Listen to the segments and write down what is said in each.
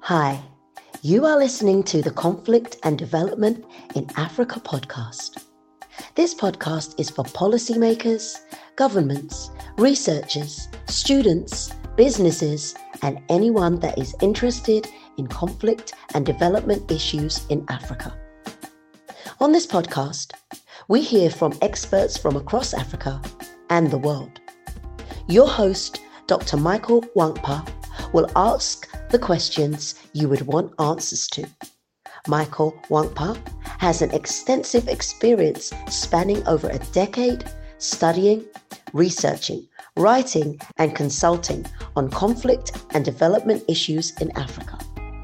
Hi, you are listening to the Conflict and Development in Africa podcast. This podcast is for policymakers, governments, researchers, students, businesses, and anyone that is interested in conflict and development issues in Africa. On this podcast, we hear from experts from across Africa and the world. Your host, Dr. Michael Wankpa, will ask the questions you would want answers to. Michael Wankpa has an extensive experience spanning over a decade studying, researching, writing, and consulting on conflict and development issues in Africa.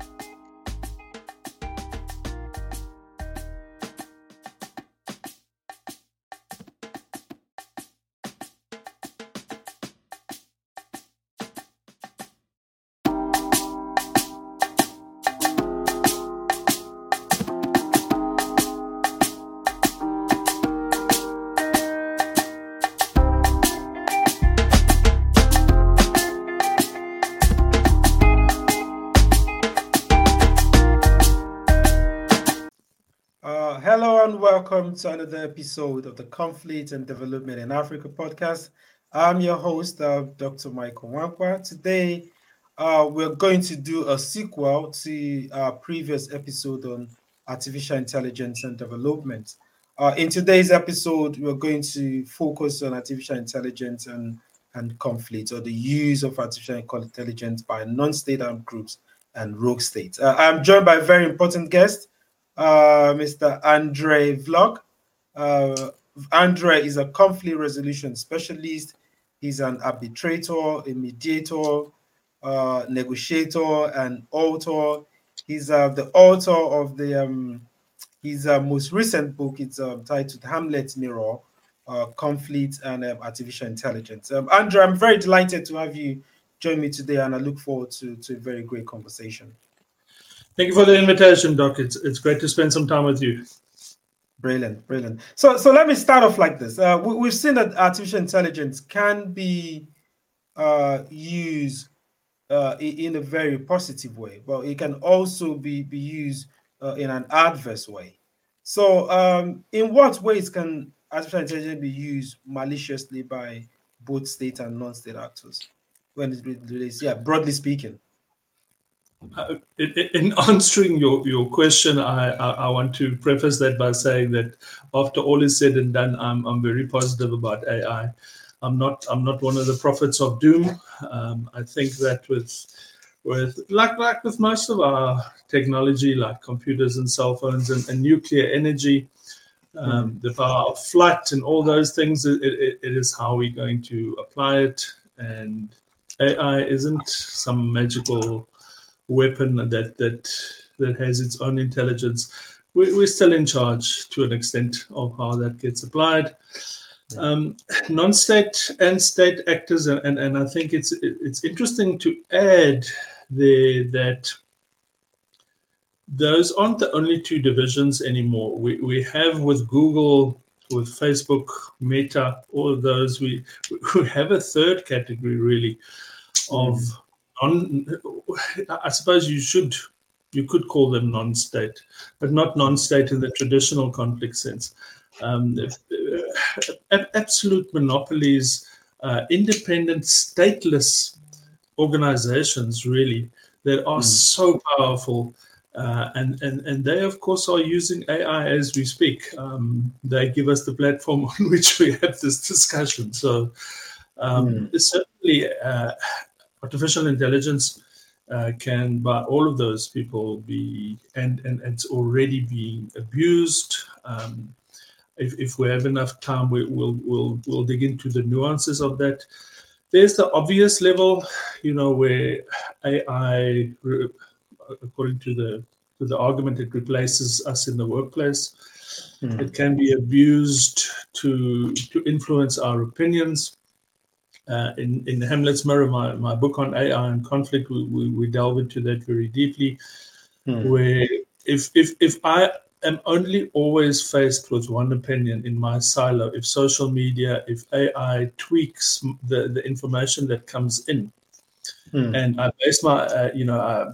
Hello and welcome to another episode of the Conflict and Development in Africa podcast. I'm your host, Dr. Michael Wankpa. Today, we're going to do a sequel to our previous episode on artificial intelligence and development. In today's episode, we're going to focus on artificial intelligence and conflict, or the use of artificial intelligence by non-state armed groups and rogue states. I'm joined by a very important guest, Mr. Andre Vlog. Andre is a conflict resolution specialist. He's an arbitrator, a mediator, negotiator, and author. He's the author of his most recent book. It's titled Hamlet Mirror, Conflict and Artificial Intelligence. Andre, I'm very delighted to have you join me today, and I look forward to a very great conversation. Thank you for the invitation, Doc. It's great to spend some time with you. Brilliant. So let me start off like this. We've seen that artificial intelligence can be used in a very positive way, but it can also be used in an adverse way. So in what ways can artificial intelligence be used maliciously by both state and non-state actors? Broadly speaking. In answering your question, I want to preface that by saying that after all is said and done, I'm very positive about AI. I'm not one of the prophets of doom. I think that with most of our technology, like computers and cell phones and nuclear energy, the power of flight and all those things, it is how we're going to apply it. And AI isn't some magical weapon that has its own intelligence. We're still in charge to an extent of how that gets applied. Non-state and state actors, and I think it's interesting to add there that those aren't the only two divisions anymore. We have with Google, with Facebook, Meta, all of those, we have a third category really of I suppose you could call them non-state, but not non-state in the traditional conflict sense. Absolute monopolies, independent, stateless organizations, really, that are so powerful, and they, of course, are using AI as we speak. They give us the platform on which we have this discussion. So certainly. Artificial intelligence can, by all of those people, be and it's already being abused. If we have enough time, we'll dig into the nuances of that. There's the obvious level, where AI, according to the argument, it replaces us in the workplace. It can be abused to influence our opinions. In Hamlet's Mirror, my book on AI and conflict, we delve into that very deeply. Where if I am only always faced with one opinion in my silo, if social media, if AI tweaks the information that comes in, and I base my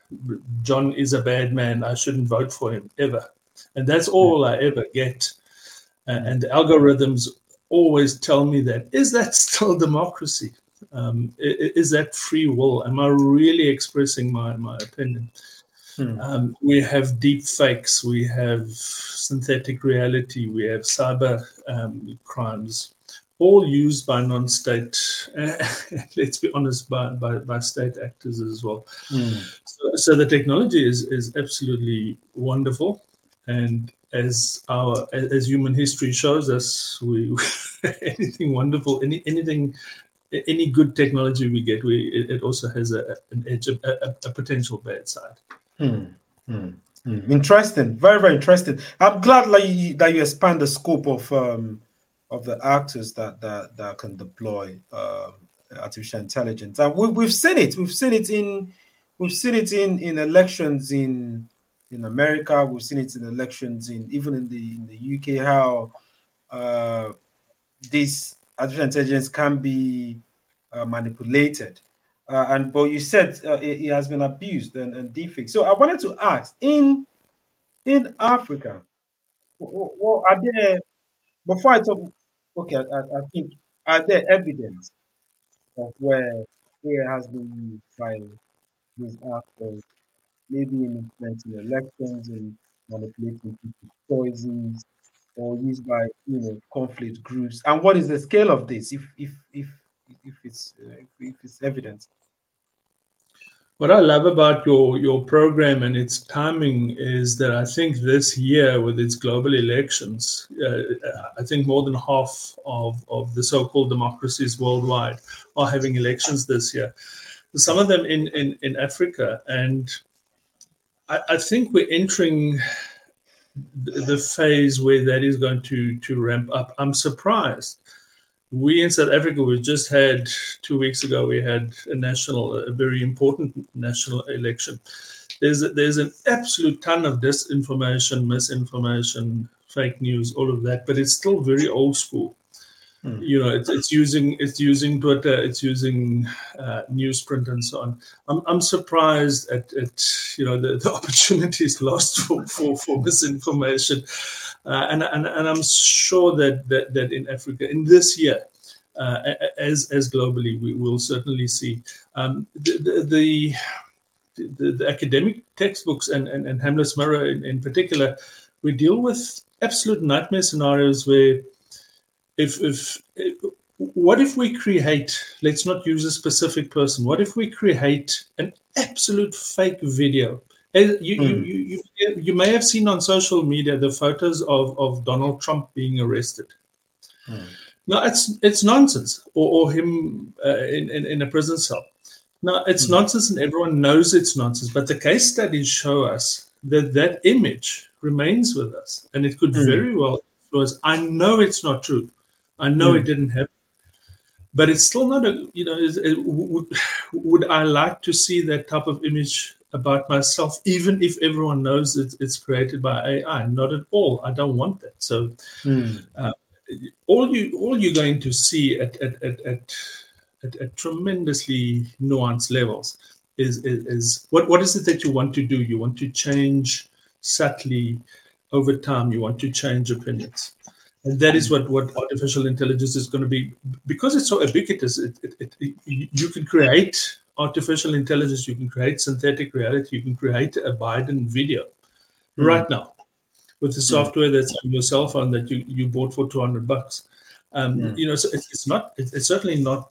John is a bad man, I shouldn't vote for him ever. And that's all I ever get. And the algorithms always tell me that. Is that still democracy? Is that free will? Am I really expressing my opinion? We have deep fakes, we have synthetic reality, we have cyber crimes, all used by non-state, let's be honest, by state actors as well. So the technology is absolutely wonderful, and as human history shows us, we anything wonderful, any good technology we get, it also has an edge, a potential bad side. Interesting, very, very interesting. I'm glad that you expand the scope of the actors that can deploy artificial intelligence. And we've seen it. We've seen it in elections in America. We've seen it in elections even in the UK. How this artificial intelligence can be manipulated. But you said it has been abused and defaced. So I wanted to ask, in Africa, what are there? Before I talk, okay, I think, are there evidence of where AI has been used by these actors, maybe in influencing elections and manipulating people's choices, or used by conflict groups? And what is the scale of this? If it's evidence. What I love about your program and its timing is that I think this year, with its global elections, I think more than half of the so-called democracies worldwide are having elections this year. Some of them in Africa, and I think we're entering the phase where that is going to ramp up. I'm surprised. We in South Africa, we just had 2 weeks ago, we had a very important national election. There's an absolute ton of disinformation, misinformation, fake news, all of that, but it's still very old school. It's using Twitter, it's using newsprint and so on. I'm surprised at the opportunities lost for misinformation, and I'm sure that in Africa in this year, as globally, we will certainly see the academic textbooks and Hamlet's Mirror in particular. We deal with absolute nightmare scenarios where what if we create, let's not use a specific person, what if we create an absolute fake video? You may have seen on social media the photos of Donald Trump being arrested. No, it's nonsense, or him in a prison cell. No, it's nonsense, and everyone knows it's nonsense. But the case studies show us that image remains with us, and it could very well influence. I know it's not true. I know it didn't happen, but it's still not would I like to see that type of image about myself, even if everyone knows it's created by AI? Not at all. I don't want that. So all you're going to see at tremendously nuanced levels is what is it that you want to do? You want to change subtly over time. You want to change opinions. And that is what artificial intelligence is going to be, because it's so ubiquitous. You can create artificial intelligence, you can create synthetic reality, you can create a Biden video right now with the software that's on your cell phone that you bought for $200. So it's certainly not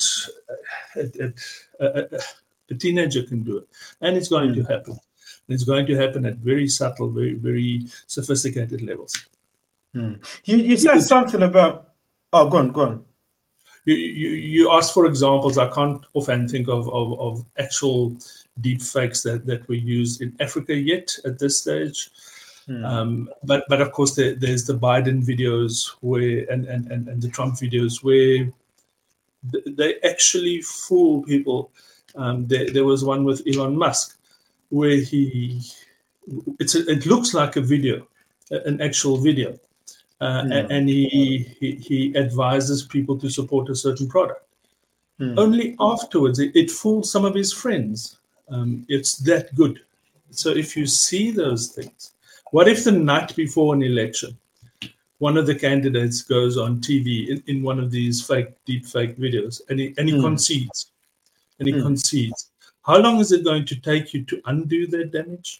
a teenager can do it, and it's going to happen. It's going to happen at very subtle, very, very sophisticated levels. You said something about. Oh, go on. You asked for examples. I can't offhand think of actual deep fakes that were used in Africa yet at this stage. But of course there's the Biden videos where and the Trump videos where they actually fool people. There was one with Elon Musk where it looks like a video, an actual video. And he advises people to support a certain product. Only afterwards, it fools some of his friends. It's that good. So if you see those things, what if the night before an election, one of the candidates goes on TV in one of these deep fake videos, and he concedes, concedes? How long is it going to take you to undo that damage?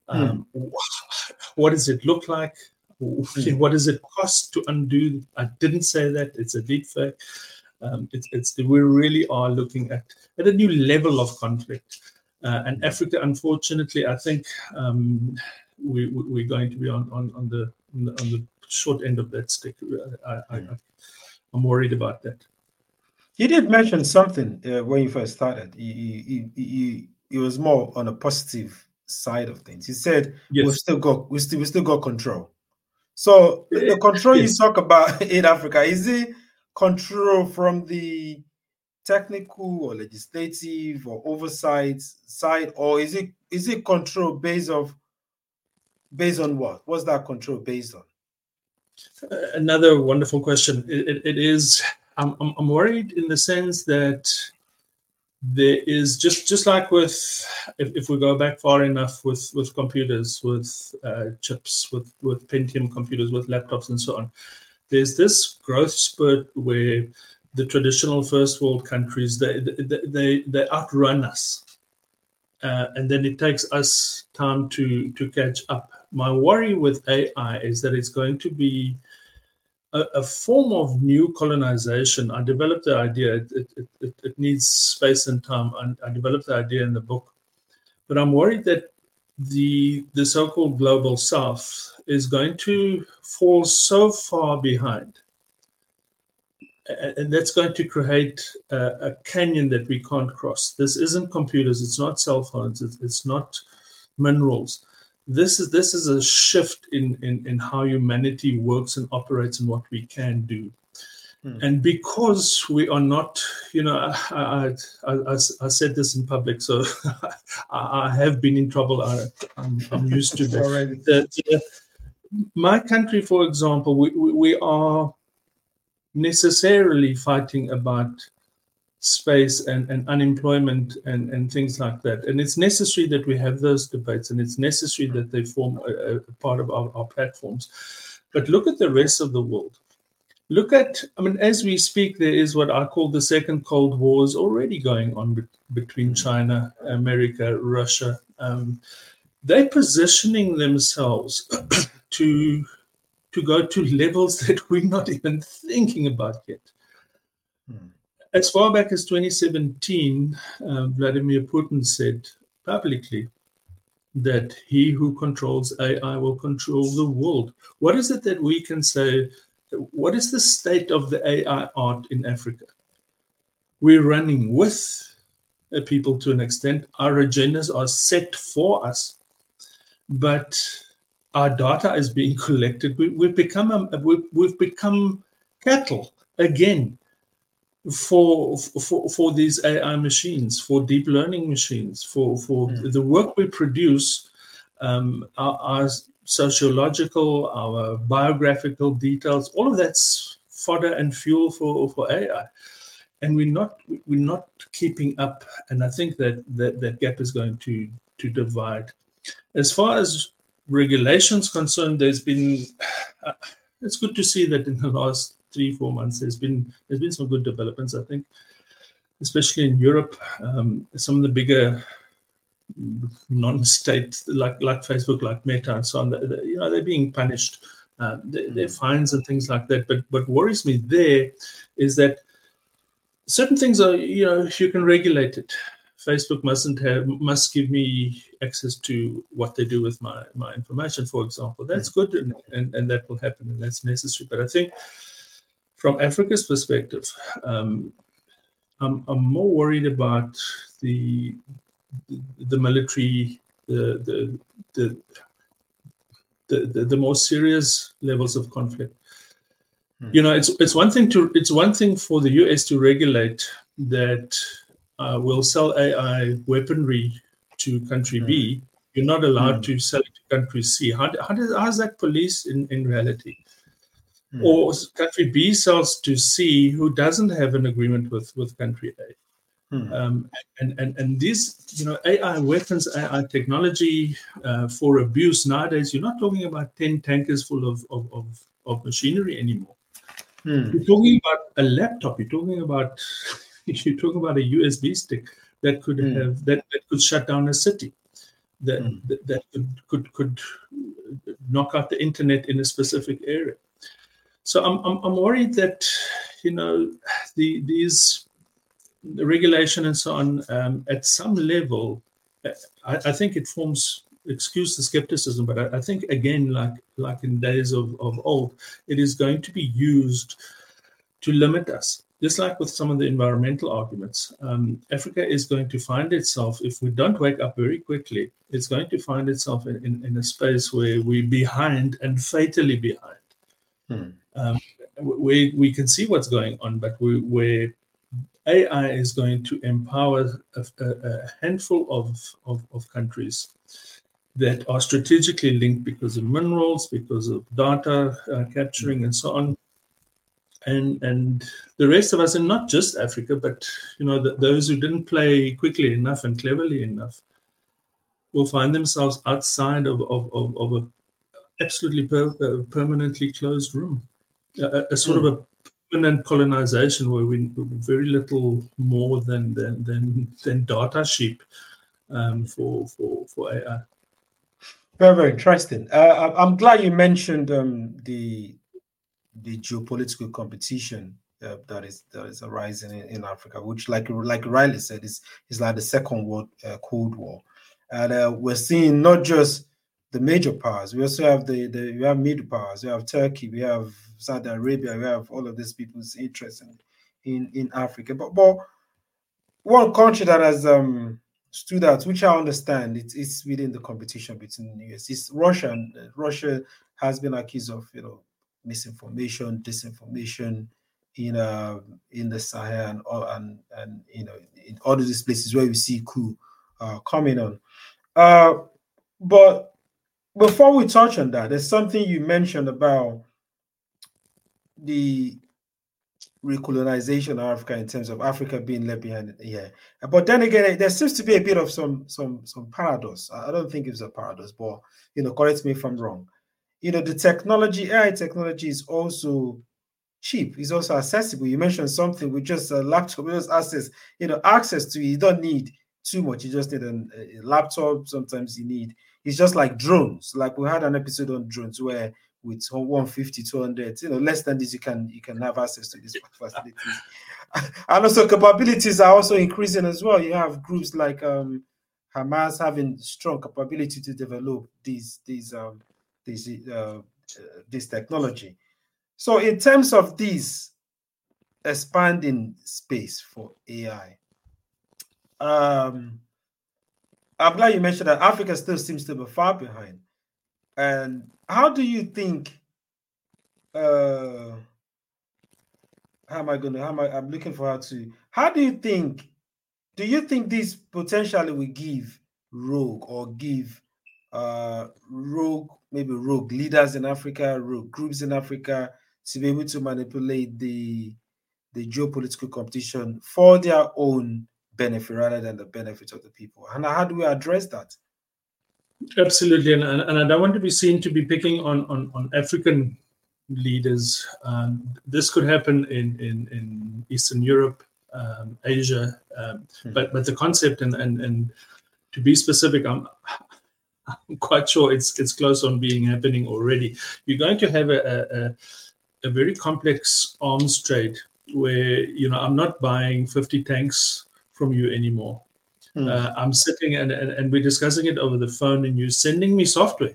What does it look like? What does it cost to undo? I didn't say that. It's a deep fake. We really are looking at a new level of conflict. And Africa, unfortunately, I think we're going to be on the short end of that stick. I'm worried about that. You did mention something when you first started. It was more on a positive side of things. You said we still got control. So the control you talk about in Africa, is it control from the technical or legislative or oversight side, or is it control based on what? What's that control based on? Another wonderful question. It is. I'm worried in the sense that there is just like with if we go back far enough with computers, with chips, with Pentium computers, with laptops and so on. There's this growth spurt where the traditional first world countries they outrun us, and then it takes us time to catch up. My worry with AI is that it's going to be a form of new colonization. I developed the idea. It needs space and time. I developed the idea in the book, but I'm worried that the so-called global South is going to fall so far behind, and that's going to create a canyon that we can't cross. This isn't computers. It's not cell phones. It's not minerals. This is a shift in how humanity works and operates and what we can do. And because we are not, I said this in public, so I have been in trouble. I'm used to that. My country, for example, we are necessarily fighting about space and unemployment and things like that. And it's necessary that we have those debates, and it's necessary that they form a part of our platforms. But look at the rest of the world. Look at, as we speak, there is what I call the second Cold War is already going on between China, America, Russia. They're positioning themselves to go to levels that we're not even thinking about yet. As far back as 2017, Vladimir Putin said publicly that he who controls AI will control the world. What is it that we can say? What is the state of the AI art in Africa? We're running with people to an extent. Our agendas are set for us, but our data is being collected. We've become cattle again for these AI machines, for deep learning machines, for the work we produce, our sociological, our biographical details, all of that's fodder and fuel for AI. And we're not keeping up. And I think that gap is going to divide. As far as regulations concerned, there's been it's good to see that in the last 3-4 months there's been some good developments, I think, especially in Europe. Some of the bigger non-state like Facebook, like Meta and so on, they're being punished. They're fines and things like that. But what worries me there is that certain things are, you can regulate it. Facebook must give me access to what they do with my information, for example. That's good, and that will happen, and that's necessary. But I think from Africa's perspective, I'm more worried about the military, the more serious levels of conflict. It's one thing for the US to regulate that will sell AI weaponry to country B. You're not allowed to sell it to country C. How is that policed in reality? Or country B sells to C, who doesn't have an agreement with country A. And these, AI weapons, AI technology for abuse nowadays, you're not talking about 10 tankers full of machinery anymore. You're talking about a laptop. You're talking about a USB stick that could have that could shut down a city, that could knock out the internet in a specific area. So I'm worried that these regulation and so on at some level, I think it forms. Excuse the skepticism, but I think again, like in days of old, it is going to be used to limit us. Just like with some of the environmental arguments, Africa is going to find itself, if we don't wake up very quickly, it's going to find itself in a space where we're behind and fatally behind. We can see what's going on, but where AI is going to empower a handful of countries that are strategically linked because of minerals, because of data capturing and so on. And the rest of us, and not just Africa, but those who didn't play quickly enough and cleverly enough, will find themselves outside of a absolutely permanently closed room, a sort of a permanent colonization where we very little more than data sheep for AI. Very, very interesting. I'm glad you mentioned the geopolitical competition that is arising in Africa, which, like Riley said, is like the Second World Cold War, and we're seeing not just the major powers. We also have we have middle powers. We have Turkey. We have Saudi Arabia. We have all of these people's interest in Africa. But one country that has stood out, which I understand, it's within the competition between the US. It's Russia. And Russia has been accused of misinformation, disinformation in the Sahel and in all of these places where we see coup coming on. But before we touch on that, there's something you mentioned about the recolonization of Africa in terms of Africa being left behind here. But then again, there seems to be a bit of some paradox. I don't think it's a paradox, but correct me if I'm wrong. The technology, AI technology, is also cheap. It's also accessible. You mentioned something with just a laptop, just access to it. You don't need too much. You just need a laptop. Sometimes you need. It's just like drones. Like we had an episode on drones where with 150, 200, less than this, you can have access to these facilities. And also capabilities are also increasing as well. You have groups like Hamas having strong capability to develop this technology. So in terms of this expanding space for AI, I'm glad you mentioned that Africa still seems to be far behind. And how do you think? I'm looking for how to. How do you think? Do you think this potentially will give rogue leaders in Africa, rogue groups in Africa, to be able to manipulate the geopolitical competition for their own benefit rather than the benefit of the people? And how do we address that? Absolutely, and I don't want to be seen to be picking on African leaders. This could happen in Eastern Europe, Asia, but the concept and to be specific, I'm quite sure it's close on happening already. You're going to have a very complex arms trade where I'm not buying 50 tanks from you anymore. I'm sitting and we're discussing it over the phone, and you're sending me software,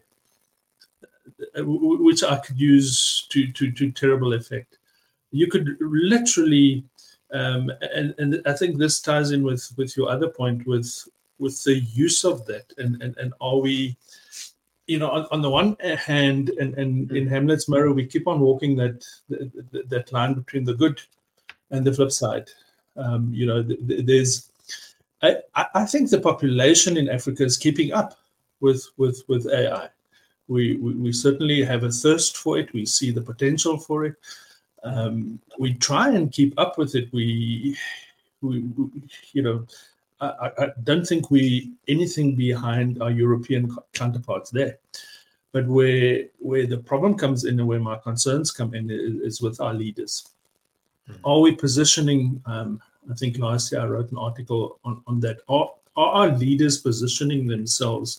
which I could use to terrible effect. You could literally, and I think this ties in with your other point with the use of that, and are we, on the one hand, and in Hamlet's mirror, we keep on walking that line between the good and the flip side. There's. I think the population in Africa is keeping up with AI. We certainly have a thirst for it. We see the potential for it. We try and keep up with it. We I don't think we anything behind our European counterparts there. But where the problem comes in and where my concerns come in is with our leaders. Are we positioning, I think last year I wrote an article on that, are our leaders positioning themselves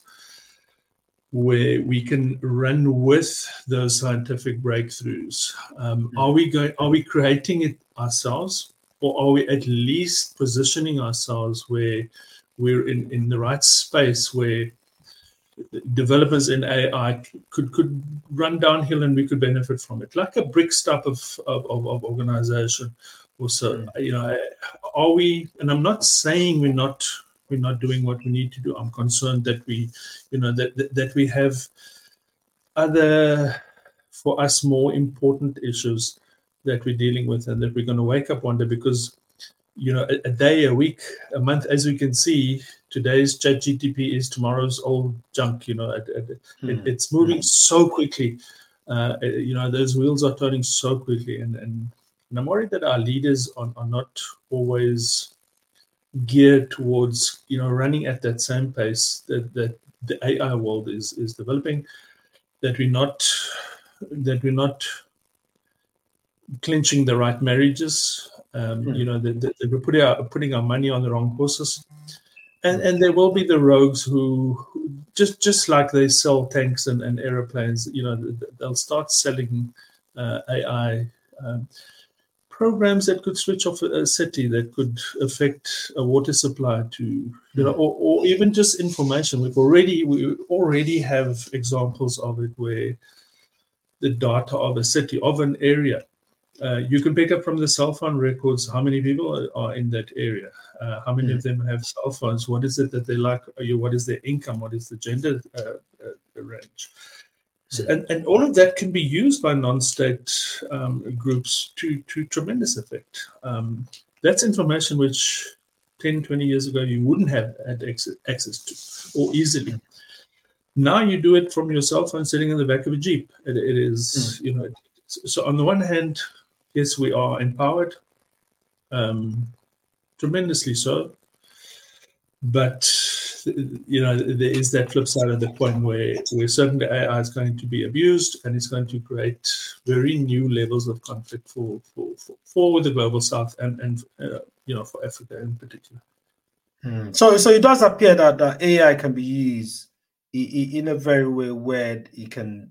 where we can run with those scientific breakthroughs? Are we creating it ourselves, or are we at least positioning ourselves where we're in the right space where developers in AI could run downhill and we could benefit from it, like a BRICS type of organization? Also, are we? And I'm not saying we're not doing what we need to do. I'm concerned that we, that we have other, for us, more important issues that we're dealing with, and that we're going to wake up one day, because a day, a week, a month, as we can see, today's ChatGPT is tomorrow's old junk. It's moving so quickly. Those wheels are turning so quickly, and I'm worried that our leaders are not always geared towards running at that same pace that the AI world is developing. That we're not clinching the right marriages. That we're putting our money on the wrong horses, and there will be the rogues who just like they sell tanks and aeroplanes. They'll start selling AI programs that could switch off a city, that could affect a water supply to, or even just information. We already have examples of it where the data of a city, of an area, you can pick up from the cell phone records how many people are in that area, how many of them have cell phones, what is it that they like, what is their income, what is the gender range. So, and all of that can be used by non-state groups to tremendous effect. That's information which 10, 20 years ago you wouldn't have had access to, or easily. Now you do it from your cell phone sitting in the back of a Jeep. It is, so on the one hand, yes, we are empowered, tremendously so. But there is that flip side of the coin where certainly AI is going to be abused, and it's going to create very new levels of conflict for the global South and for Africa in particular. So it does appear that AI can be used in a very way where it can,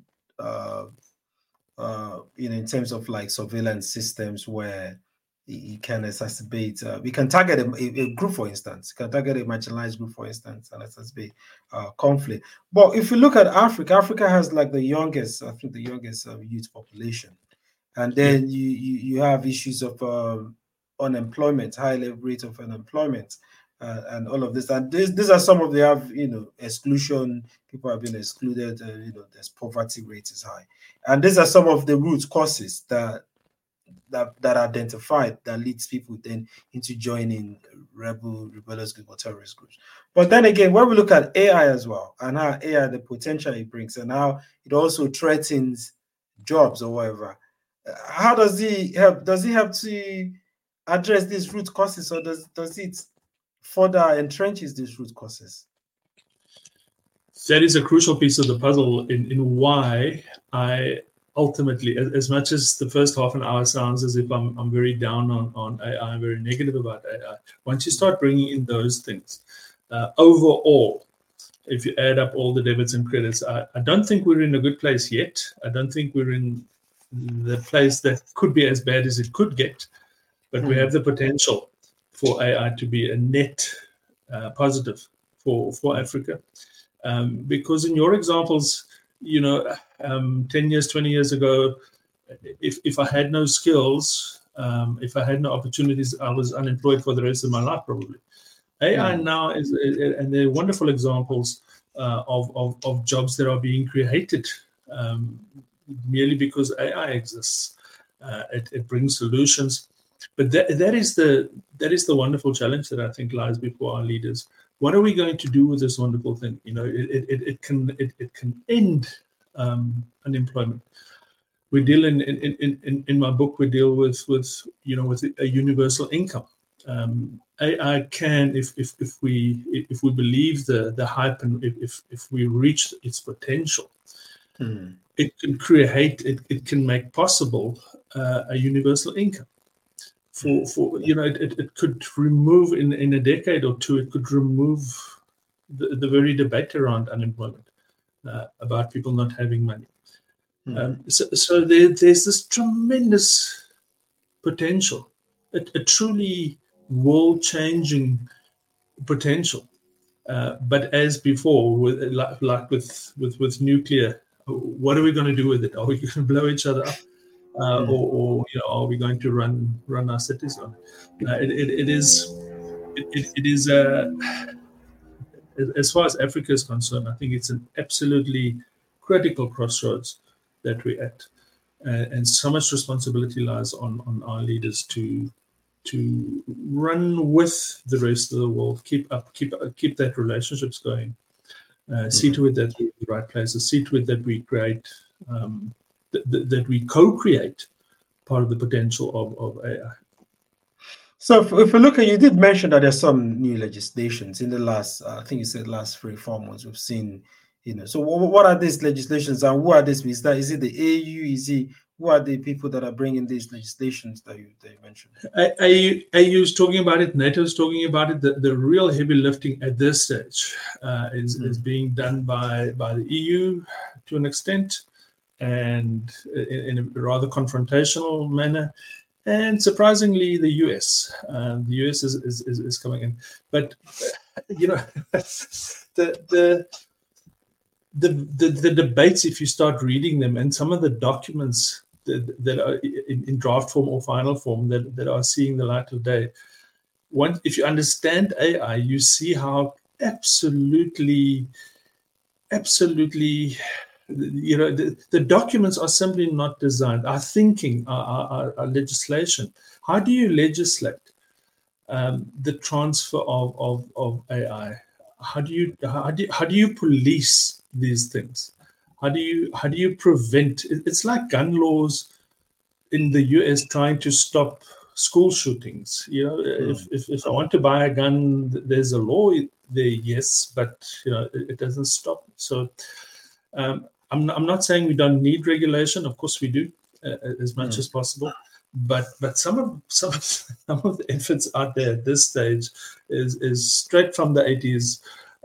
in terms of like surveillance systems, where it can exacerbate, we can target a group, for instance, can target a marginalized group, for instance, and exacerbate conflict. But if you look at Africa has like the youngest youth population. And then you have issues of unemployment, high rate of unemployment, and all of this. And these are some of the exclusion. People have been excluded. There's poverty rate is high, and these are some of the root causes that identified that leads people then into joining rebellious groups or terrorist groups. But then again, when we look at AI as well, and how AI, the potential it brings, and how it also threatens jobs or whatever, how does he help? Does he help to address these root causes, or does it further entrenches these root causes? That is a crucial piece of the puzzle in why I ultimately, as much as the first half an hour sounds as if I'm very down on AI, I'm very negative about AI. Once you start bringing in those things, overall, if you add up all the debits and credits, I don't think we're in a good place yet. I don't think we're in the place that could be as bad as it could get, but we have the potential for AI to be a net positive for Africa. Because in your examples, 10 years, 20 years ago, if I had no skills, if I had no opportunities, I was unemployed for the rest of my life, probably. AI now is, and there are wonderful examples of jobs that are being created merely because AI exists. It brings solutions, but that is the wonderful challenge that I think lies before our leaders. What are we going to do with this wonderful thing? It can end unemployment. We deal in my book. We deal with a universal income. AI can, if we believe the hype, and if we reach its potential, it can create, it can make possible a universal income. For it could remove in a decade or two, it could remove the very debate around unemployment, about people not having money. So there's this tremendous potential, a truly world-changing potential. But as before, like with nuclear, what are we going to do with it? Are we going to blow each other up, or are we going to run our cities on? It is as far as Africa is concerned, I think it's an absolutely critical crossroads that we're at, and so much responsibility lies on our leaders to run with the rest of the world, keep that relationships going, see to it that we're in the right places, see to it that we create, that we co-create part of the potential of AI. So if we look at, you did mention that there's some new legislations in the last, I think you said last 3-4 months, we've seen, so what are these legislations and who are these? Is it the AU? Who are the people that are bringing these legislations that you mentioned? AU is talking about it, NATO is talking about it. The real heavy lifting at this stage is being done by the EU to an extent, and in a rather confrontational manner. And surprisingly, the US. The US is coming in, but the debates, if you start reading them, and some of the documents that are in draft form or final form that are seeing the light of day. If you understand AI, you see how absolutely, the documents are simply not designed. Our thinking, our legislation. How do you legislate the transfer of AI? How do you police these things? How do you prevent? It's like gun laws in the US trying to stop school shootings. If I want to buy a gun, there's a law there, yes, but it doesn't stop. So I'm not saying we don't need regulation. Of course we do, as much as possible. But some of the efforts out there at this stage is straight from the 80s.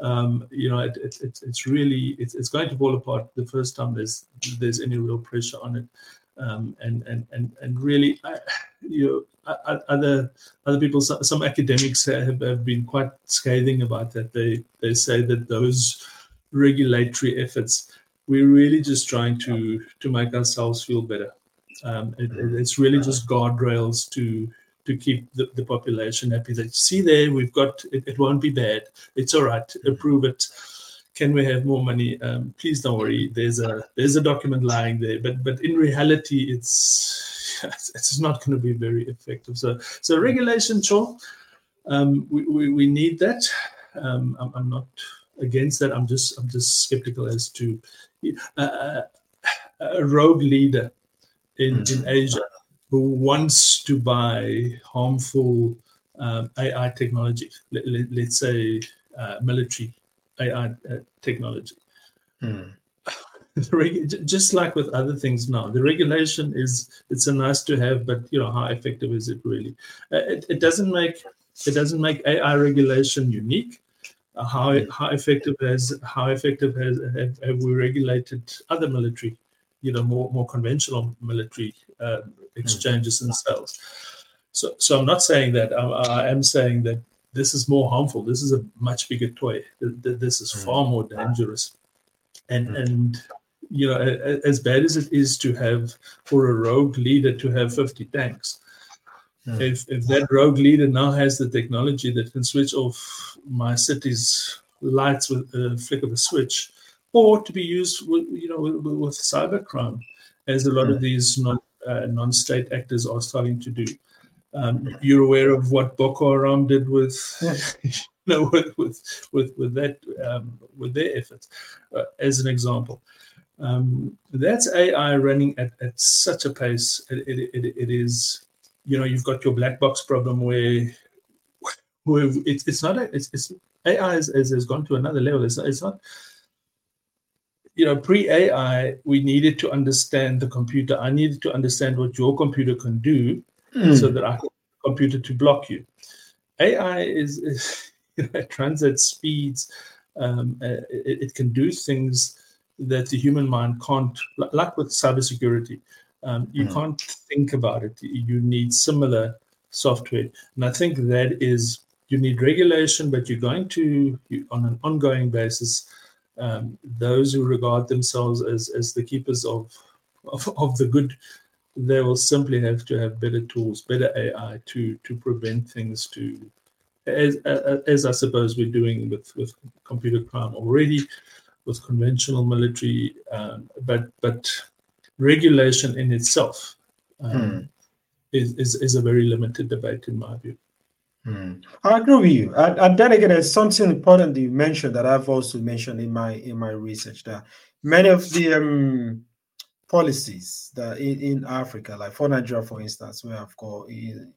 It's going to fall apart the first time there's any real pressure on it. And really, other people, some academics have been quite scathing about that. They say that those regulatory efforts, we're really just trying to make ourselves feel better. It's really just guardrails to keep the population happy. That see there, we've got it. It won't be bad. It's all right. Approve it. Can we have more money? Please don't worry. There's a document lying there. But in reality, it's not going to be very effective. So regulation, sure. We need that. I'm not against that. I'm just skeptical as to a rogue leader in Asia who wants to buy harmful AI technology, let's say military AI technology. Just like with other things now, the regulation it's a nice to have, but how effective is it really? It doesn't make AI regulation unique. How effective have we regulated other military, more conventional military exchanges and sales? So I'm not saying that. I am saying that this is more harmful. This is a much bigger toy. This is far more dangerous. And as bad as it is to have, for a rogue leader to have 50 tanks, if that rogue leader now has the technology that can switch off my city's lights with a flick of a switch, or to be used with cybercrime, as a lot of these non-state actors are starting to do. You're aware of what Boko Haram did with with their efforts, as an example. That's AI running at such a pace. It is, you've got your black box problem where it's not it's AI has gone to another level. It's not. Pre-AI, we needed to understand the computer. I needed to understand what your computer can do so that I can computer to block you. AI is it runs at speeds. It can do things that the human mind can't, like with cybersecurity. You can't think about it. You need similar software. And I think that is, you need regulation, but you're going to, on an ongoing basis, those who regard themselves as the keepers of the good, they will simply have to have better tools, better AI to prevent things as I suppose we're doing with computer crime already, with conventional military, but regulation in itself is a very limited debate in my view. I agree with you. And then again, there's something important that you mentioned that I've also mentioned in my research, that many of the policies that in Africa, like for Nigeria, for instance, where I've got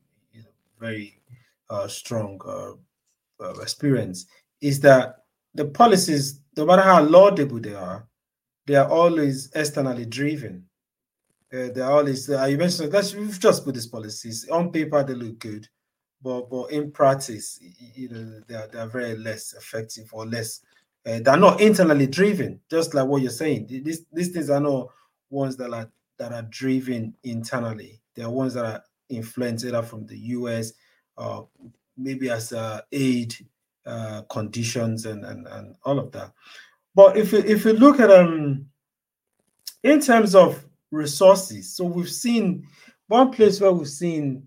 very strong experience, is that the policies, no matter how laudable they are always externally driven. They're always, you mentioned that we've just put these policies on paper, they look good, but in practice, they're very less effective or less. They're not internally driven, just like what you're saying. These things are not ones that are driven internally. They are ones that are influenced either from the US, maybe as aid conditions and all of that. But if you look at in terms of resources, so we've seen one place where we've seen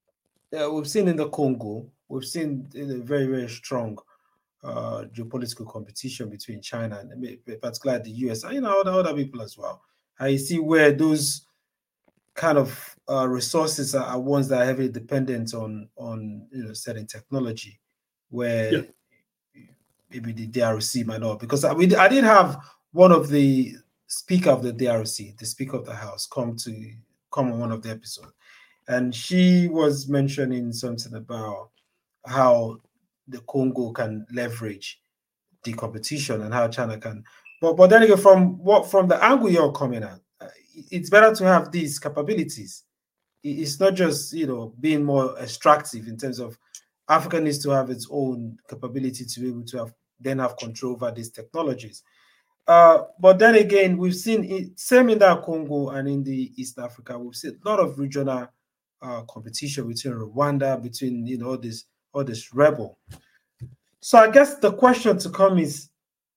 in the Congo, we've seen a very, very strong geopolitical competition between China and particularly the US and other people as well. I see where those kind of resources are ones that are heavily dependent on certain technology, where maybe the DRC might not. Because I did have one of the speaker of the DRC, the Speaker of the House, come on one of the episodes, and she was mentioning something about how the Congo can leverage the competition and how China can. But then again, from the angle you're coming at, it's better to have these capabilities. It's not just being more extractive in terms of Africa needs to have its own capability to be able to have control over these technologies. But then again, we've seen it same in that Congo and in the East Africa. We've seen a lot of regional competition between Rwanda, between all this rebel. So I guess the question to come is,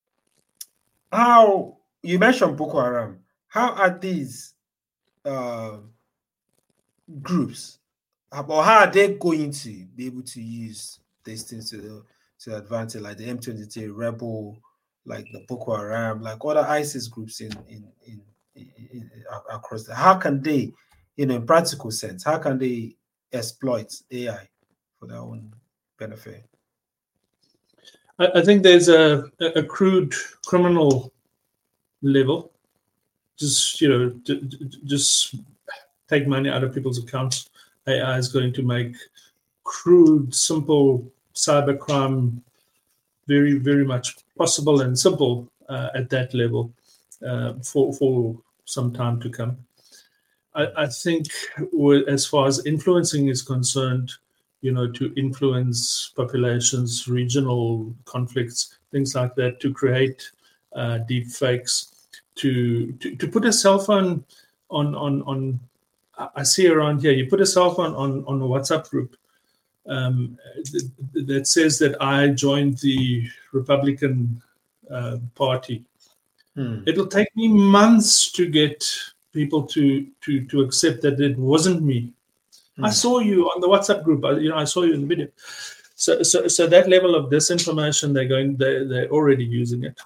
how you mentioned Boko Haram? How are these groups, or how are they going to be able to use these things to advantage, like the M23 rebel, like the Boko Haram, like other ISIS groups in across the? How can they, in practical sense, how can they exploit AI for their own benefit? I think there's a crude criminal level. Just just take money out of people's accounts. AI is going to make crude, simple cybercrime very, very much possible and simple at that level for some time to come. I think as far as influencing is concerned, to influence populations, regional conflicts, things like that, to create deep fakes, to put a cell phone on I see around here, you put a cell phone on a WhatsApp group that says that I joined the Republican Party. It'll take me months to get people to accept that it wasn't me. I saw you on the WhatsApp group. I saw you in the video. So that level of disinformation, they're already using it.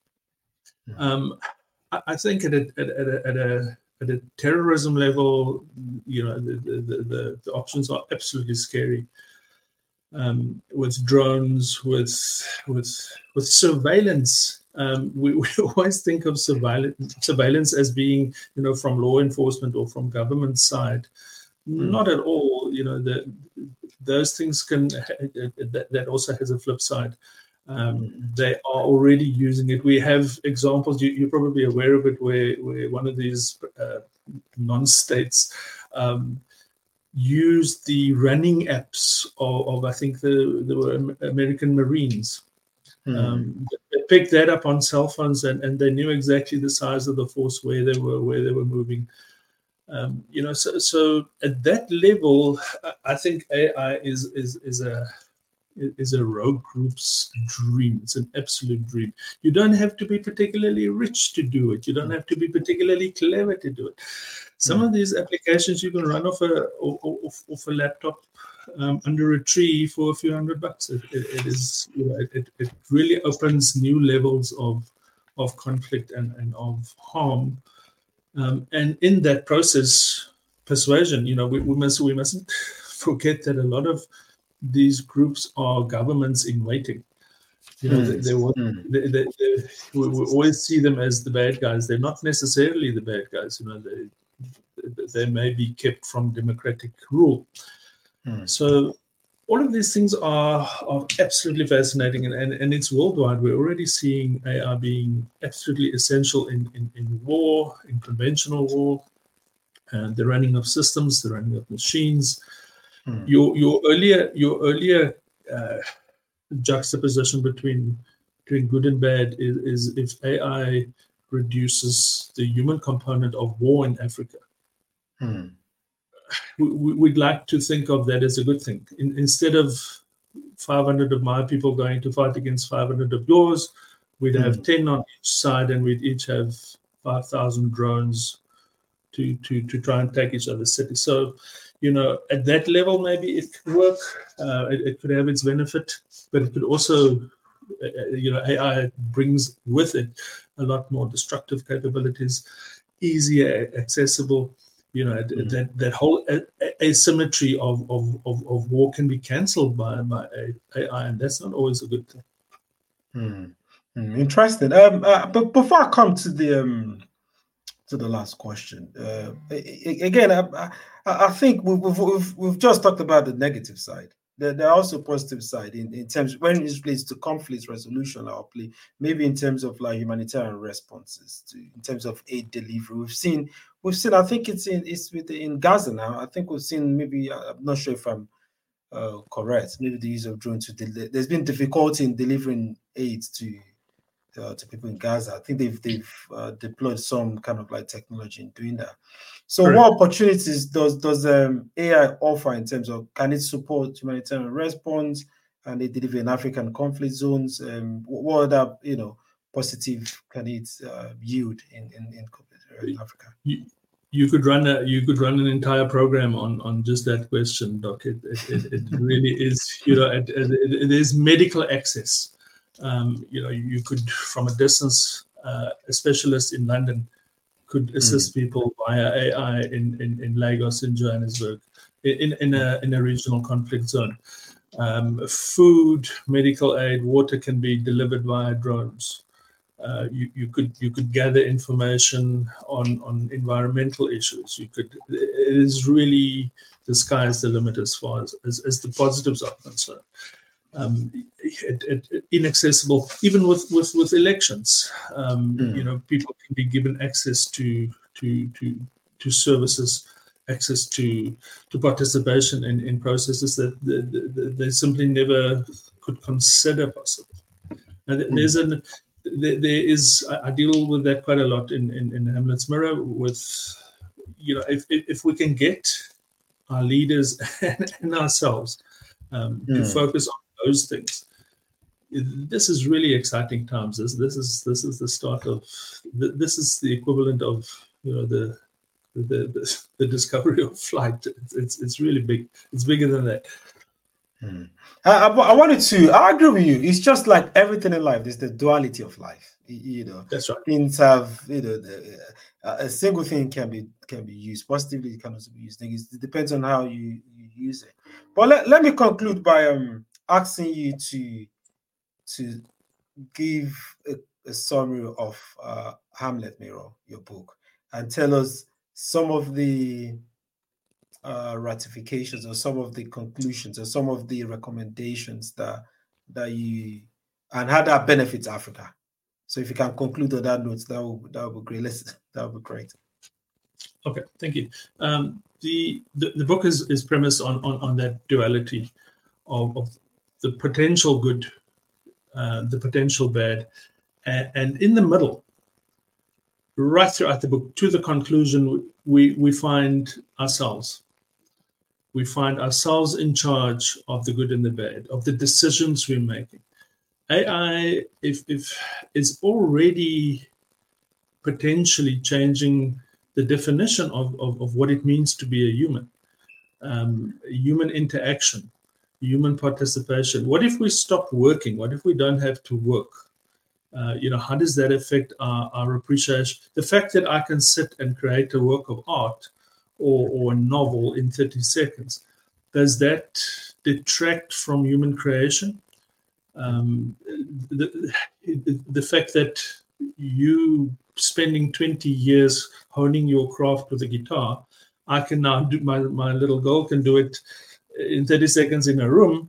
I think at a terrorism level, the options are absolutely scary. With drones, with surveillance. We always think of surveillance as being, from law enforcement or from government side. Not at all. those things can, that also has a flip side. They are already using it. We have examples, you're probably aware of it, where one of these non-states used the running apps of I think the American Marines. They picked that up on cell phones, and they knew exactly the size of the force, where they were moving. So at that level, I think AI is a rogue group's dream. It's an absolute dream. You don't have to be particularly rich to do it. You don't have to be particularly clever to do it. Some of these applications you can run off a laptop under a tree for a few $100. It really opens new levels of conflict and of harm. And in that process, persuasion, we mustn't forget that a lot of these groups are governments in waiting. We always see them as the bad guys. They're not necessarily the bad guys. They may be kept from democratic rule. So all of these things are absolutely fascinating, and it's worldwide. We're already seeing AI being absolutely essential in war, in conventional war, and the running of systems, the running of machines. Your earlier juxtaposition between good and bad is if AI reduces the human component of war in Africa. We'd like to think of that as a good thing. Instead of 500 of my people going to fight against 500 of yours, we'd have 10 on each side, and we'd each have 5,000 drones to try and take each other's cities. So, at that level, maybe it could work. It could have its benefit, but it could also, AI brings with it a lot more destructive capabilities, easier accessible. That whole asymmetry of war can be cancelled by AI, and that's not always a good thing. Interesting. But before I come to the last question, again, I think we've just talked about the negative side. There are also positive side in terms when it relates to conflict resolution, or maybe in terms of like humanitarian responses, in terms of aid delivery. We've seen. I think it's in Gaza now. I think we've seen, maybe I'm not sure if I'm correct. Maybe the use of drones there's been difficulty in delivering aid to people in Gaza. I think they've deployed some kind of like technology in doing that. So, What opportunities does AI offer in terms of, can it support humanitarian response and they deliver in African conflict zones? What other positive can it yield in Africa? You could run an entire program on just that question, Doc. It really is. It is medical access. You could, from a distance, a specialist in London could assist people via AI in Lagos, in Johannesburg, in a regional conflict zone. Food, medical aid, water can be delivered via drones. You could gather information on environmental issues. It is really, the sky is the limit as far as the positives are concerned. Inaccessible, even with elections. People can be given access to services, access to participation in processes that they simply never could consider possible. And I deal with that quite a lot in Hamlet's Mirror. With if we can get our leaders and ourselves to focus on those things, this is really exciting times. This is the start of. This is the equivalent of the discovery of flight. It's really big. It's bigger than that. I agree with you. It's just like everything in life. There's the duality of life. That's right. Things have a single thing can be used positively. It can also be used negatively. It depends on how you use it. But let me conclude by asking you to give a summary of Hamlet Mirror, your book, and tell us some of the ratifications or some of the conclusions or some of the recommendations that you, and how that benefits Africa. So if you can conclude on that note, that would be great. That would be great. Okay, thank you. The book is premised on that duality of the potential good, the potential bad, and in the middle, right throughout the book, to the conclusion, we find ourselves. We find ourselves in charge of the good and the bad, of the decisions we're making. AI, if is already potentially changing the definition of what it means to be a human, human interaction, human participation. What if we stop working? What if we don't have to work? How does that affect our appreciation? The fact that I can sit and create a work of art or a novel in 30 seconds, does that detract from human creation? The fact that you spending 20 years honing your craft with a guitar, I can now do, my little girl can do it in 30 seconds in a room.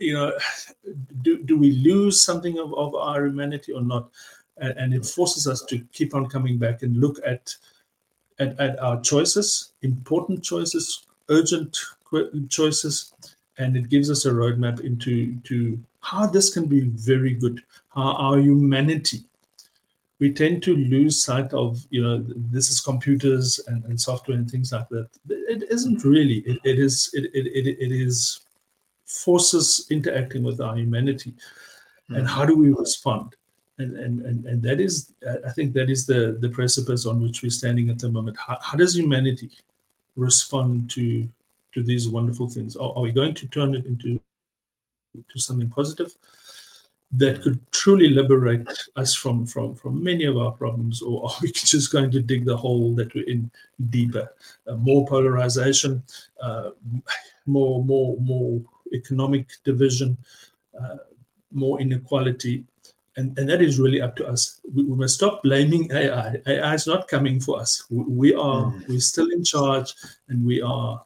Do we lose something of our humanity or not? And it forces us to keep on coming back and look at our choices, important choices, urgent choices, and it gives us a roadmap into how this can be very good, how our humanity. We tend to lose sight of, this is computers and software and things like that. It isn't really. It is forces interacting with our humanity, and how do we respond? And that is, I think, that is the precipice on which we're standing at the moment. How does humanity respond to these wonderful things? Are we going to turn it into something positive that could truly liberate us from many of our problems, or are we just going to dig the hole that we're in deeper? More polarization, more economic division, more inequality, and that is really up to us. We must stop blaming AI. AI is not coming for us. We're still in charge, and we are.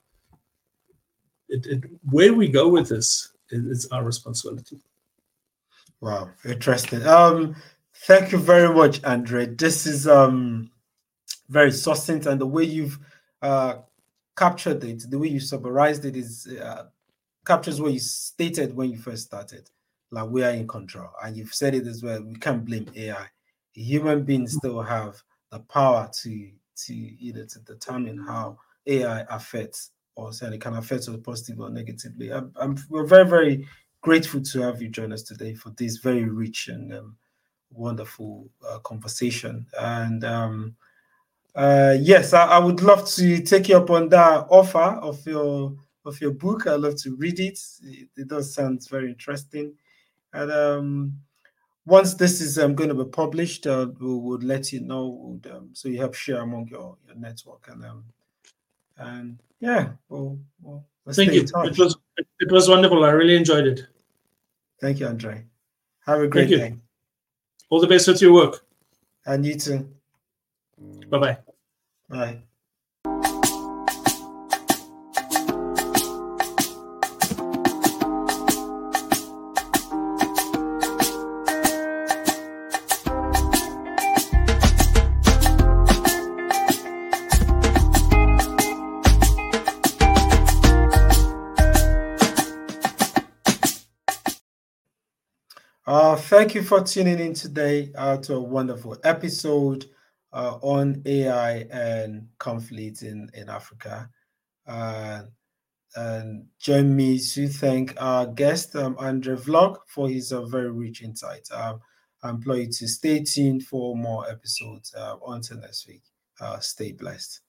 Where we go with this is our responsibility. Wow, interesting. Thank you very much, Andre. This is very succinct, and the way you've captured it, the way you summarized it, is captures what you stated when you first started. Like, we are in control, and you've said it as well. We can't blame AI. Human beings still have the power to determine how AI affects us, and it can affect us positively or negatively. We're very, very grateful to have you join us today for this very rich and wonderful conversation. And yes, I would love to take you up on that offer of your book. I'd love to read it. It does sound very interesting. And once this is going to be published, we would let you know, so you help share among your network. And yeah, let's thank stay you. in touch. It was wonderful. I really enjoyed it. Thank you, Andre. Have a great day. All the best with your work. And you too. Bye-bye. Bye. Thank you for tuning in today to a wonderful episode on AI and conflict in Africa. And join me to thank our guest, Andre Vlog, for his very rich insights. I implore you to stay tuned for more episodes. Until next week, stay blessed.